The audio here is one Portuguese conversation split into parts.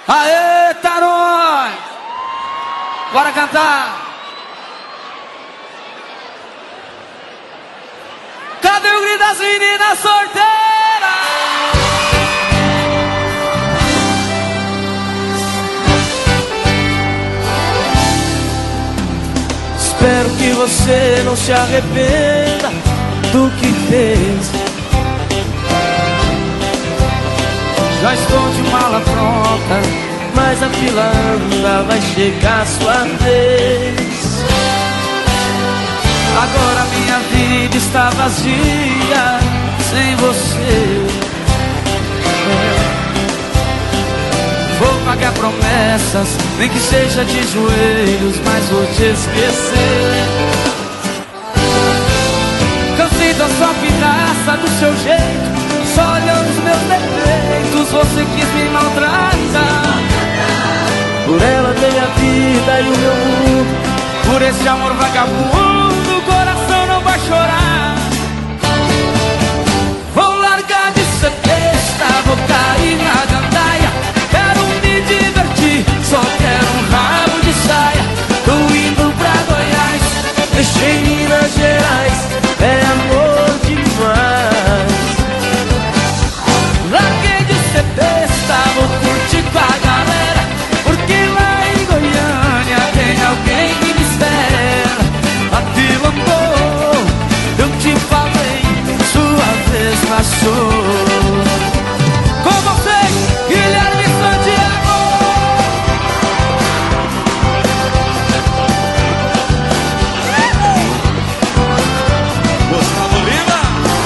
Aê, tá nóis! Bora cantar! Cadê o grito das meninas sorteiras? Espero que você não se arrependa do que fez. Já estou de mala pronta, mas a fila anda, vai chegar a sua vez. Agora minha vida está vazia sem você. Vou pagar promessas, nem que seja de joelhos, mas vou te esquecer. Cansei da sua pirraça, do seu jeito, só olhando os meus defeitos, você quis me maltratar. Por ela dei a vida e o meu mundo, por esse amor vagabundo, o coração não vai chorar. Vou largar de ser besta, vou cair na gandaia. Quero me divertir, só quero um rabo de saia. Tô indo pra Goiás, deixei Minas Gerais, é amor demais. Larguei de ser besta, vou curtir com a galera, porque lá em Goiânia tem alguém que me espera. A fila andou, eu te falei, sua vez passou. Com vocês, Guilherme Santiago. Gustavo Lima.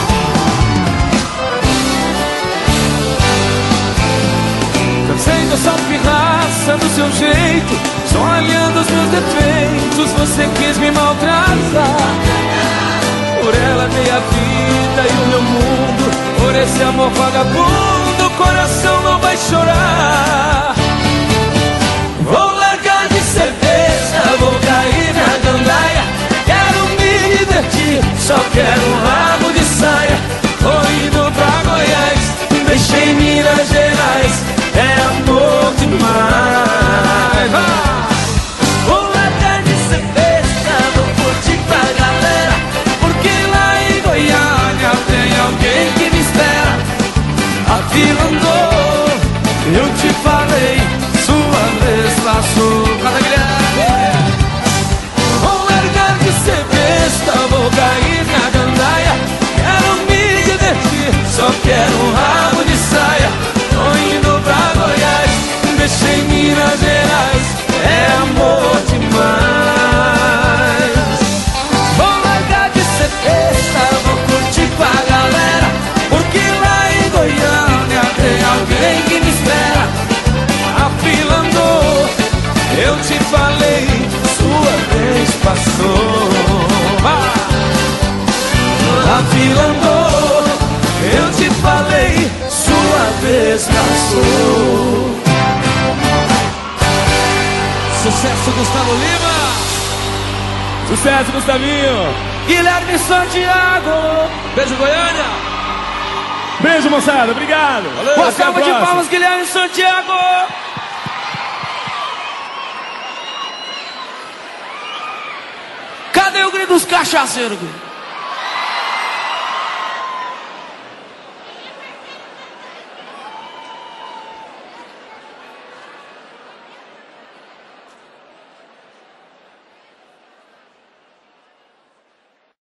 Cansei da sua pirraça, do seu jeito, só olhando os meus defeitos, você quis me maltratar. Por ela dei a vida e o meu mundo, por esse amor vagabundo, o coração não vai chorar. Vou largar de ser besta, vou cair na gandaia. Quero me divertir, só quero um rabo de saia. Tô indo pra Goiás, deixei Minas Gerais, é amor demais. Vou largar de ser besta, vou curtir com a galera, porque lá em Goiânia tem alguém que me espera. A fila andou, eu te falei, sua vez passou. Canta, Guilherme. Vou largar de ser besta, vou cair na gandaia. Quero me divertir, só quero um rabo de saia. Tô indo pra Goiás, deixei Minas Gerais, é amor demais. Vou largar de ser besta, vou curtir com a galera, porque lá em Goiânia tem alguém que me espera. A fila andou, eu te falei, sua vez passou. A fila andou, eu te falei, sua vez passou. Sucesso, Gustavo Lima. Sucesso, Gustavinho. Guilherme Santiago. Beijo, Goiânia. Beijo, moçada. Obrigado. Valeu. Uma Até a salva de próxima. palmas, Guilherme Santiago. Cadê o grito dos cachaceiros?